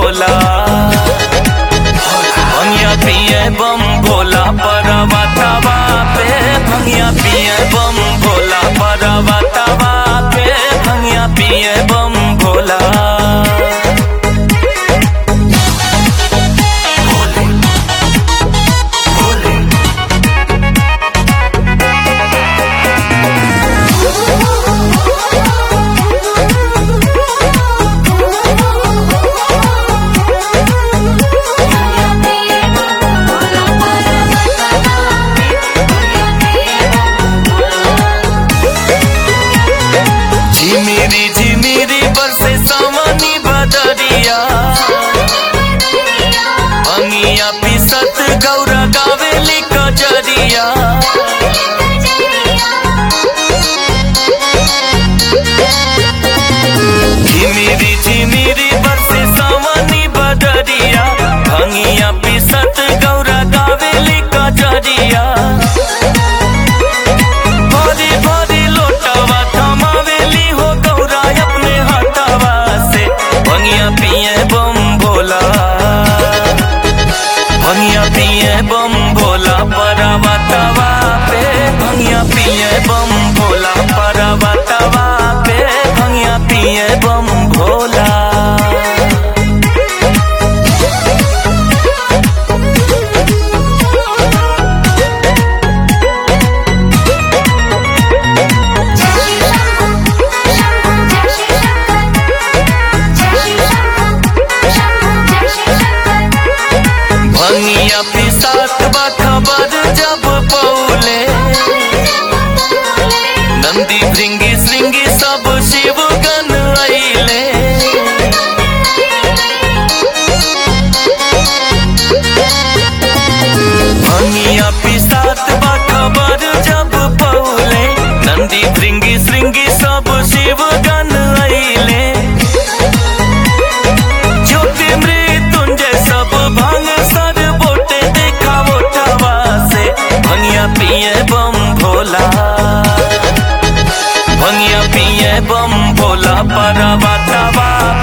भोला। भंगिया पिए बम भोला परवा तवा पे। भंगिया पिए बम भोला परवा तवा पे। भंगिया पिए बम भोला। झिमिरी झिमिरी बरसे सावनी बदरिया। भंगिया पिसत गौरा गावेली कजरिया। झिमिरी झिमिरी बरसे सावनी बदरिया। भंगिया पिसत गौरा गावेली कजरिया। भरी भरी लोटवा थमावेली हो गौरा अपने हाथवा से। भंगिया पिए बम भोला। भंगिया पिए बम भोला परवा तवा पे। भंगिया पिए बम भोला परवा तवा पे। भंगिया पिए बम भोला। भंगिया पिसात बा खबर जब पौले। नंदी भृंगी श्रृंगी सब शिव गण अइले। भंगिया पिसात बा खबर जब पौले। नंदी भृंगी श्रृंगी सब शिव गण अइले। ज्योति मृत्युंजय सब भांग सर बोटे देखा बोटवा से। भंगिया पिए बम भोला। भंगिया पिए बम भोला परवा तवा